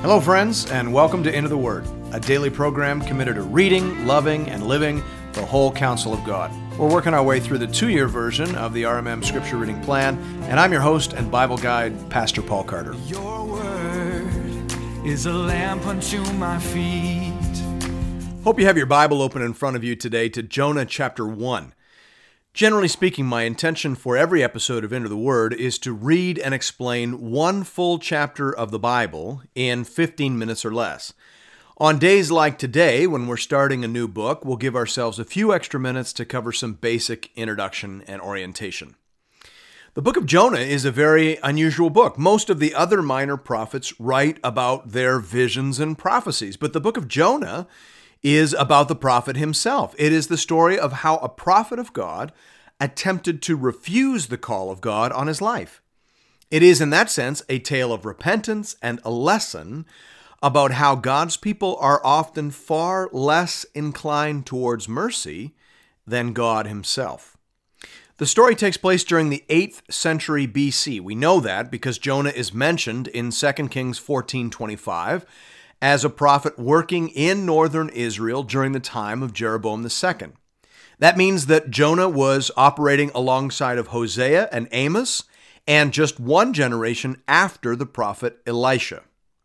Hello, friends, and welcome to Into the Word, a daily program committed to reading, loving, and living the whole counsel of God. We're working our way through the 2-year version of the RMM Scripture Reading Plan, and I'm your host and Bible guide, Pastor Paul Carter. Your word is a lamp unto my feet. Hope you have your Bible open in front of you today to Jonah chapter 1. Generally speaking, my intention for every episode of Into the Word is to read and explain one full chapter of the Bible in 15 minutes or less. On days like today, when we're starting a new book, we'll give ourselves a few extra minutes to cover some basic introduction and orientation. The book of Jonah is a very unusual book. Most of the other minor prophets write about their visions and prophecies, but the book of Jonah is about the prophet himself. It is the story of how a prophet of God attempted to refuse the call of God on his life. It is, in that sense, a tale of repentance and a lesson about how God's people are often far less inclined towards mercy than God himself. The story takes place during the 8th century BC. We know that because Jonah is mentioned in 2 Kings 14:25 as a prophet working in northern Israel during the time of Jeroboam II. That means that Jonah was operating alongside of Hosea and Amos, and just one generation after the prophet Elisha.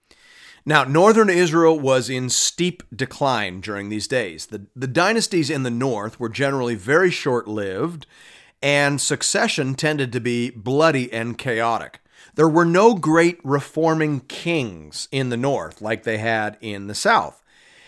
Now, northern Israel was in steep decline during these days. The dynasties in the north were generally very short-lived, and succession tended to be bloody and chaotic. There were no great reforming kings in the north like they had in the south.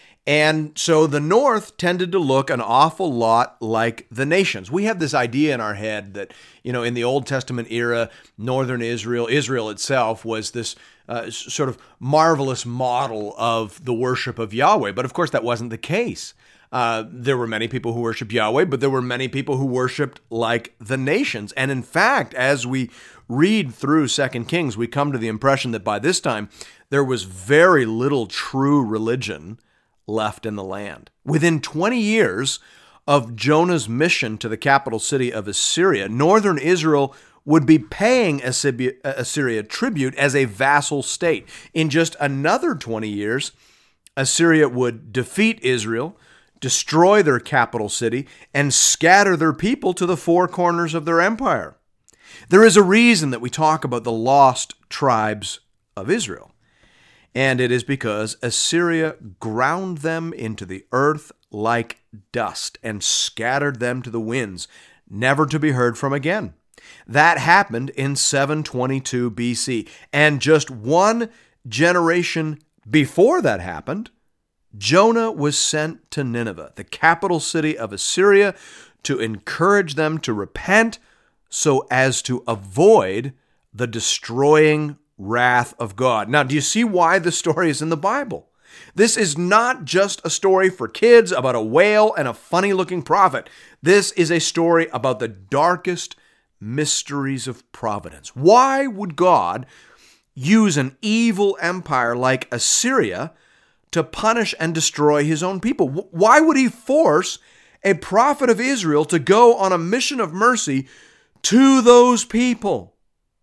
And so the north tended to look an awful lot like the nations. We have this idea in our head that, in the Old Testament era, northern Israel itself was this sort of marvelous model of the worship of Yahweh. But of course, that wasn't the case. There were many people who worshiped Yahweh, but there were many people who worshiped like the nations. And in fact, as we read through 2 Kings, we come to the impression that by this time, there was very little true religion left in the land. Within 20 years of Jonah's mission to the capital city of Assyria, northern Israel would be paying Assyria tribute as a vassal state. In just another 20 years, Assyria would defeat Israel, destroy their capital city, and scatter their people to the four corners of their empire. There is a reason that we talk about the lost tribes of Israel, and it is because Assyria ground them into the earth like dust and scattered them to the winds, never to be heard from again. That happened in 722 BC, and just one generation before that happened, Jonah was sent to Nineveh, the capital city of Assyria, to encourage them to repent so as to avoid the destroying wrath of God. Now, do you see why the story is in the Bible? This is not just a story for kids about a whale and a funny-looking prophet. This is a story about the darkest mysteries of providence. Why would God use an evil empire like Assyria to punish and destroy his own people? Why would he force a prophet of Israel to go on a mission of mercy to those people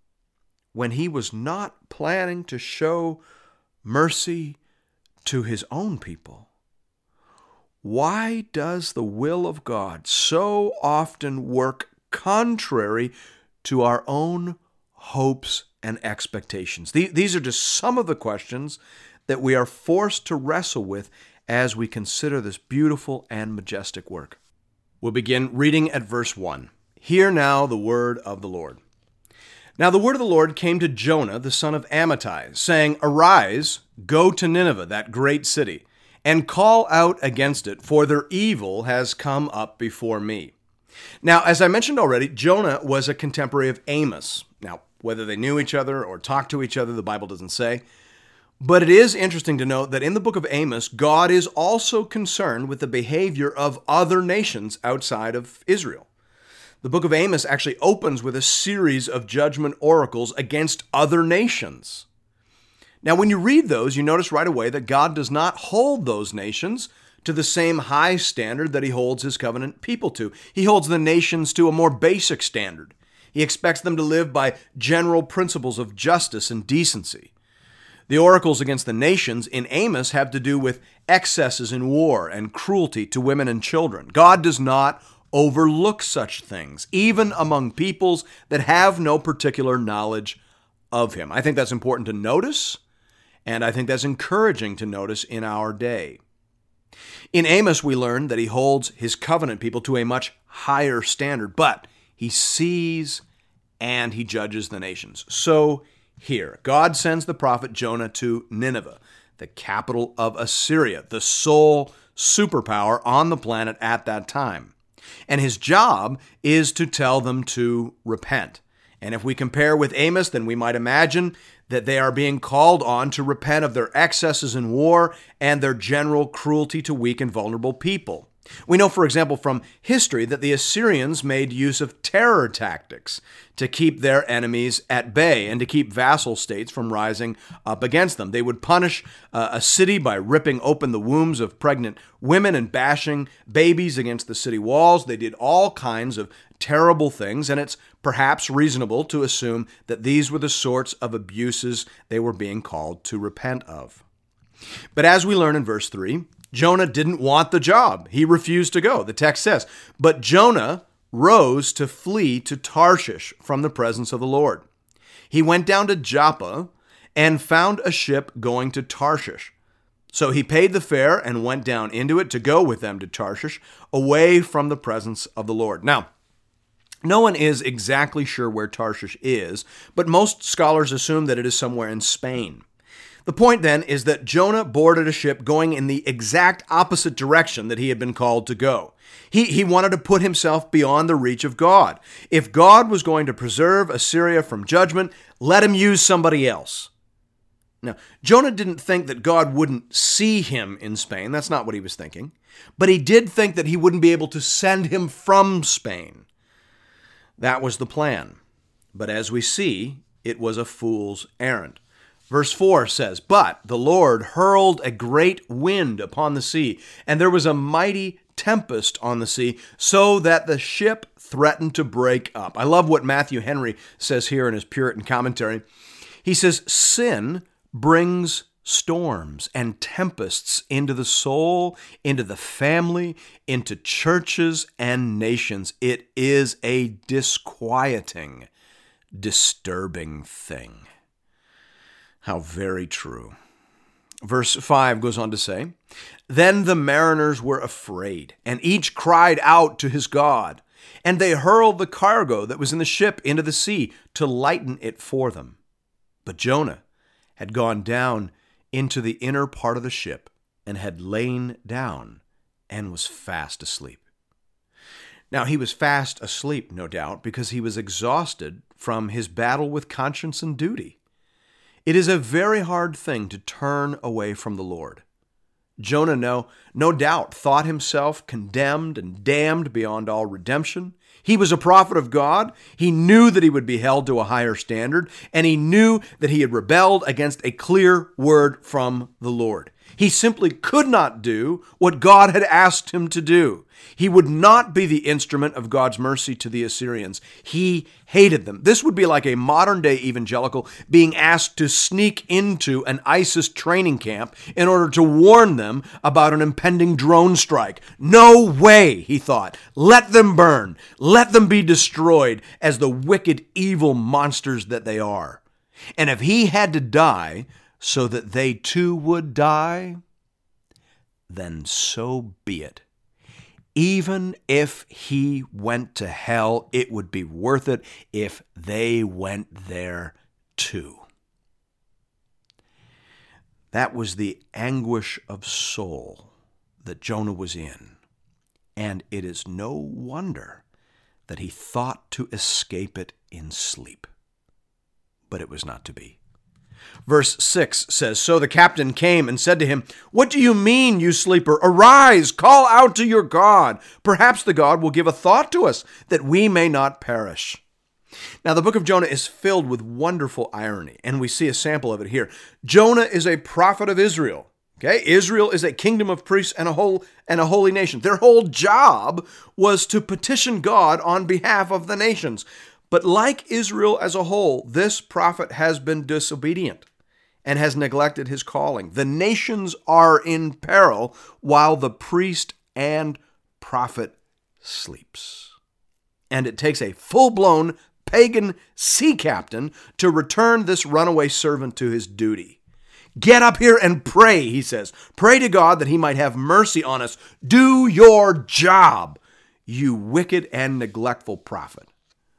when he was not planning to show mercy to his own people? Why does the will of God so often work contrary to our own hopes and expectations? These are just some of the questions that we are forced to wrestle with as we consider this beautiful and majestic work. We'll begin reading at verse 1. Hear now the word of the Lord. Now the word of the Lord came to Jonah, the son of Amittai, saying, Arise, go to Nineveh, that great city, and call out against it, for their evil has come up before me. Now, as I mentioned already, Jonah was a contemporary of Amos. Now, whether they knew each other or talked to each other, the Bible doesn't say. But it is interesting to note that in the book of Amos, God is also concerned with the behavior of other nations outside of Israel. The book of Amos actually opens with a series of judgment oracles against other nations. Now, when you read those, you notice right away that God does not hold those nations to the same high standard that he holds his covenant people to. He holds the nations to a more basic standard. He expects them to live by general principles of justice and decency. The oracles against the nations in Amos have to do with excesses in war and cruelty to women and children. God does not overlook such things, even among peoples that have no particular knowledge of him. I think that's important to notice, and I think that's encouraging to notice in our day. In Amos, we learn that he holds his covenant people to a much higher standard, but he sees and he judges the nations. So here, God sends the prophet Jonah to Nineveh, the capital of Assyria, the sole superpower on the planet at that time. And his job is to tell them to repent. And if we compare with Amos, then we might imagine that they are being called on to repent of their excesses in war and their general cruelty to weak and vulnerable people. We know, for example, from history that the Assyrians made use of terror tactics to keep their enemies at bay and to keep vassal states from rising up against them. They would punish a city by ripping open the wombs of pregnant women and bashing babies against the city walls. They did all kinds of terrible things, and it's perhaps reasonable to assume that these were the sorts of abuses they were being called to repent of. But as we learn in verse 3, Jonah didn't want the job. He refused to go. The text says, "But Jonah rose to flee to Tarshish from the presence of the Lord. He went down to Joppa and found a ship going to Tarshish. So he paid the fare and went down into it to go with them to Tarshish, away from the presence of the Lord." Now, no one is exactly sure where Tarshish is, but most scholars assume that it is somewhere in Spain. The point then is that Jonah boarded a ship going in the exact opposite direction that he had been called to go. He wanted to put himself beyond the reach of God. If God was going to preserve Assyria from judgment, let him use somebody else. Now, Jonah didn't think that God wouldn't see him in Spain. That's not what he was thinking. But he did think that he wouldn't be able to send him from Spain. That was the plan. But as we see, it was a fool's errand. Verse 4 says, "But the Lord hurled a great wind upon the sea, and there was a mighty tempest on the sea, so that the ship threatened to break up." I love what Matthew Henry says here in his Puritan commentary. He says, "Sin brings storms and tempests into the soul, into the family, into churches and nations. It is a disquieting, disturbing thing." How very true. Verse 5 goes on to say, "Then the mariners were afraid, and each cried out to his God. And they hurled the cargo that was in the ship into the sea to lighten it for them. But Jonah had gone down into the inner part of the ship and had lain down and was fast asleep." Now, he was fast asleep, no doubt, because he was exhausted from his battle with conscience and duty. It is a very hard thing to turn away from the Lord. Jonah, no doubt, thought himself condemned and damned beyond all redemption. He was a prophet of God. He knew that he would be held to a higher standard, and he knew that he had rebelled against a clear word from the Lord. He simply could not do what God had asked him to do. He would not be the instrument of God's mercy to the Assyrians. He hated them. This would be like a modern-day evangelical being asked to sneak into an ISIS training camp in order to warn them about an impending drone strike. No way, he thought. Let them burn. Let them be destroyed as the wicked, evil monsters that they are. And if he had to die so that they too would die, then so be it. Even if he went to hell, it would be worth it if they went there too. That was the anguish of soul that Jonah was in, and it is no wonder that he thought to escape it in sleep. But it was not to be. Verse 6 says, "So the captain came and said to him, 'What do you mean, you sleeper? Arise, call out to your God. Perhaps the God will give a thought to us, that we may not perish.'" Now, the book of Jonah is filled with wonderful irony, and we see a sample of it here. Jonah is a prophet of Israel. Okay, Israel is a kingdom of priests and a holy nation. Their whole job was to petition God on behalf of the nations. But like Israel as a whole, this prophet has been disobedient. and has neglected his calling. The nations are in peril while the priest and prophet sleeps. And it takes a full-blown pagan sea captain to return this runaway servant to his duty. Get up here and pray, he says. Pray to God that he might have mercy on us. Do your job, you wicked and neglectful prophet.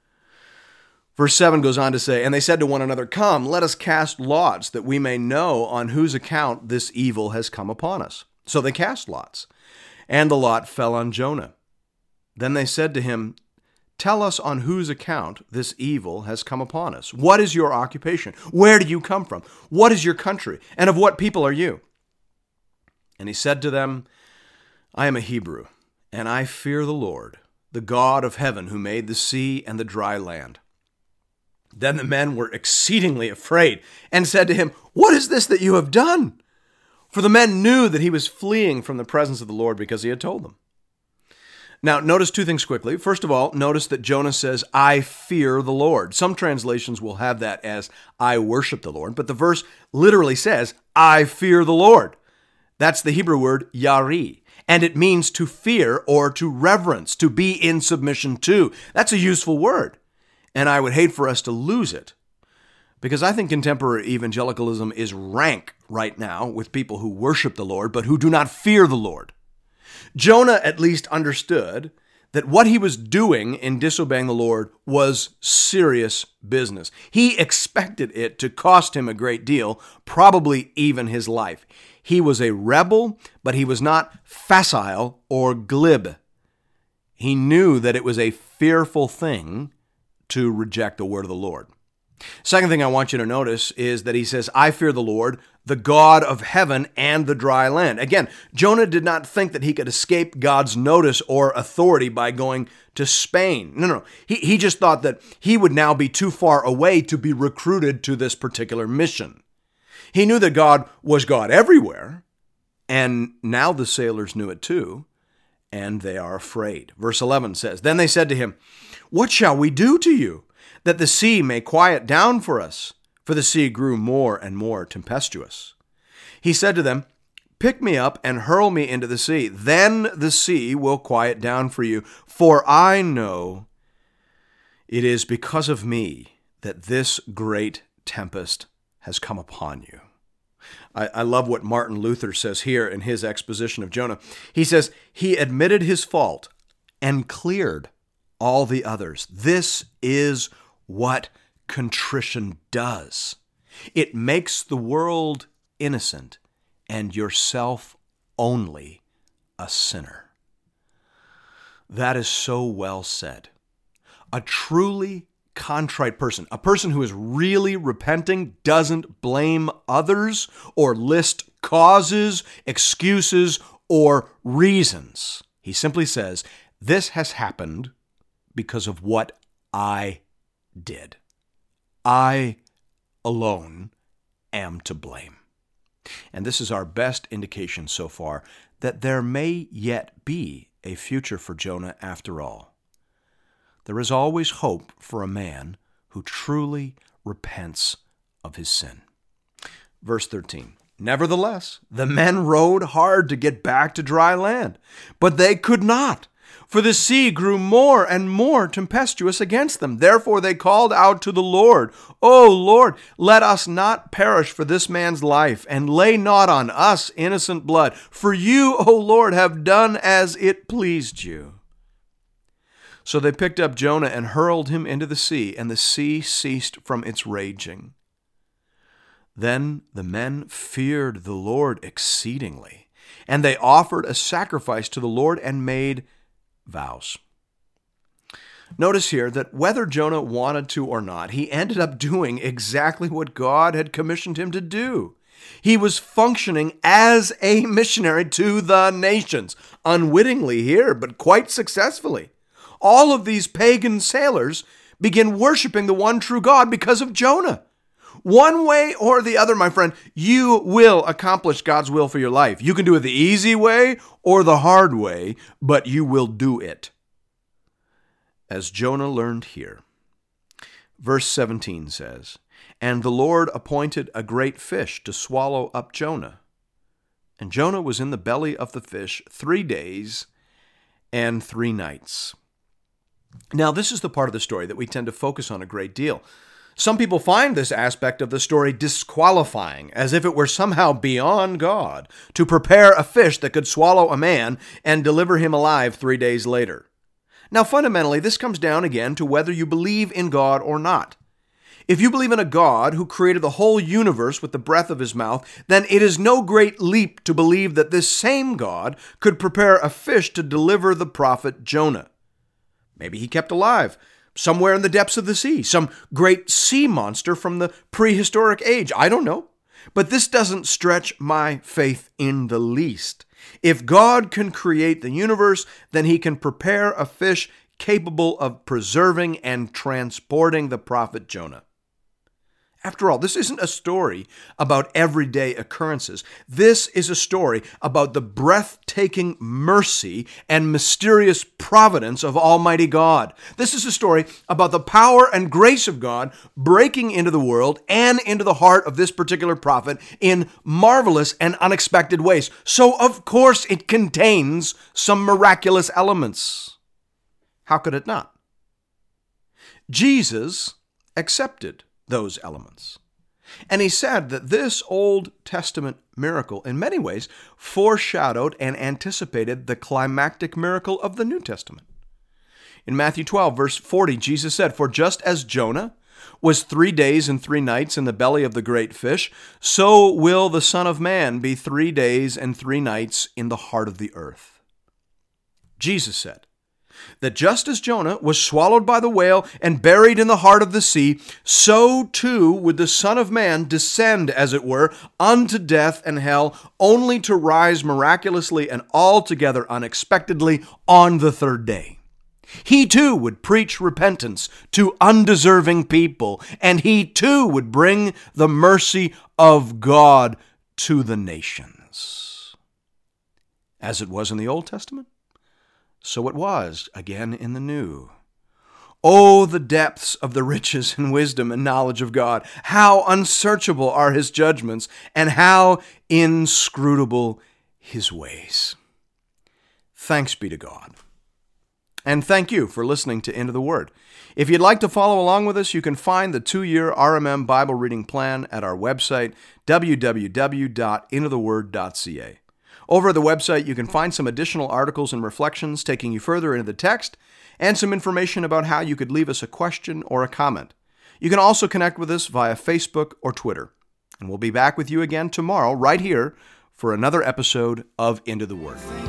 Verse 7 goes on to say, and they said to one another, come, let us cast lots, that we may know on whose account this evil has come upon us. So they cast lots, and the lot fell on Jonah. Then they said to him, tell us on whose account this evil has come upon us. What is your occupation? Where do you come from? What is your country? And of what people are you? And he said to them, I am a Hebrew, and I fear the Lord, the God of heaven, who made the sea and the dry land. Then the men were exceedingly afraid and said to him, what is this that you have done? For the men knew that he was fleeing from the presence of the Lord because he had told them. Now, notice two things quickly. First of all, notice that Jonah says, I fear the Lord. Some translations will have that as, I worship the Lord, but the verse literally says, I fear the Lord. That's the Hebrew word yari, and it means to fear or to reverence, to be in submission to. That's a useful word, and I would hate for us to lose it, because I think contemporary evangelicalism is rank right now with people who worship the Lord, but who do not fear the Lord. Jonah at least understood that what he was doing in disobeying the Lord was serious business. He expected it to cost him a great deal, probably even his life. He was a rebel, but he was not facile or glib. He knew that it was a fearful thing to reject the word of the Lord. Second thing I want you to notice is that he says, I fear the Lord, the God of heaven and the dry land. Again, Jonah did not think that he could escape God's notice or authority by going to Spain. No. He just thought that he would now be too far away to be recruited to this particular mission. He knew that God was God everywhere, and now the sailors knew it too, and they are afraid. Verse 11 says, then they said to him, what shall we do to you, that the sea may quiet down for us? For the sea grew more and more tempestuous. He said to them, pick me up and hurl me into the sea. Then the sea will quiet down for you. For I know it is because of me that this great tempest has come upon you. I love what Martin Luther says here in his exposition of Jonah. He says, he admitted his fault and cleared all the others. This is what contrition does. It makes the world innocent and yourself only a sinner. That is so well said. A truly contrite person, a person who is really repenting, doesn't blame others or list causes, excuses, or reasons. He simply says, this has happened because of what I did. I alone am to blame. And this is our best indication so far that there may yet be a future for Jonah after all. There is always hope for a man who truly repents of his sin. Verse 13, nevertheless, the men rowed hard to get back to dry land, but they could not, for the sea grew more and more tempestuous against them. Therefore they called out to the Lord, O Lord, let us not perish for this man's life, and lay not on us innocent blood. For you, O Lord, have done as it pleased you. So they picked up Jonah and hurled him into the sea, and the sea ceased from its raging. Then the men feared the Lord exceedingly, and they offered a sacrifice to the Lord and made vows. Notice here that whether Jonah wanted to or not, he ended up doing exactly what God had commissioned him to do. He was functioning as a missionary to the nations, unwittingly here, but quite successfully. All of these pagan sailors begin worshiping the one true God because of Jonah. One way or the other, my friend, you will accomplish God's will for your life. You can do it the easy way or the hard way, but you will do it. As Jonah learned here. Verse 17 says, And the Lord appointed a great fish to swallow up Jonah. And Jonah was in the belly of the fish 3 days and 3 nights. Now, this is the part of the story that we tend to focus on a great deal. Some people find this aspect of the story disqualifying, as if it were somehow beyond God to prepare a fish that could swallow a man and deliver him alive 3 days later. Now, fundamentally, this comes down again to whether you believe in God or not. If you believe in a God who created the whole universe with the breath of his mouth, then it is no great leap to believe that this same God could prepare a fish to deliver the prophet Jonah. Maybe he kept alive somewhere in the depths of the sea, some great sea monster from the prehistoric age. I don't know. But this doesn't stretch my faith in the least. If God can create the universe, then he can prepare a fish capable of preserving and transporting the prophet Jonah. After all, this isn't a story about everyday occurrences. This is a story about the breathtaking mercy and mysterious providence of Almighty God. This is a story about the power and grace of God breaking into the world and into the heart of this particular prophet in marvelous and unexpected ways. So, of course, it contains some miraculous elements. How could it not? Jesus accepted those elements. And he said that this Old Testament miracle, in many ways, foreshadowed and anticipated the climactic miracle of the New Testament. In Matthew 12, verse 40, Jesus said, "For just as Jonah was 3 days and 3 nights in the belly of the great fish, so will the Son of Man be 3 days and 3 nights in the heart of the earth." Jesus said that just as Jonah was swallowed by the whale and buried in the heart of the sea, so too would the Son of Man descend, as it were, unto death and hell, only to rise miraculously and altogether unexpectedly on the 3rd day. He too would preach repentance to undeserving people, and he too would bring the mercy of God to the nations. As it was in the Old Testament, so it was again in the New. Oh, the depths of the riches and wisdom and knowledge of God! How unsearchable are his judgments, and how inscrutable his ways. Thanks be to God. And thank you for listening to Into the Word. If you'd like to follow along with us, you can find the 2-year RMM Bible reading plan at our website, www.intotheword.ca. Over at the website, you can find some additional articles and reflections taking you further into the text, and some information about how you could leave us a question or a comment. You can also connect with us via Facebook or Twitter. And we'll be back with you again tomorrow, right here, for another episode of Into the Word.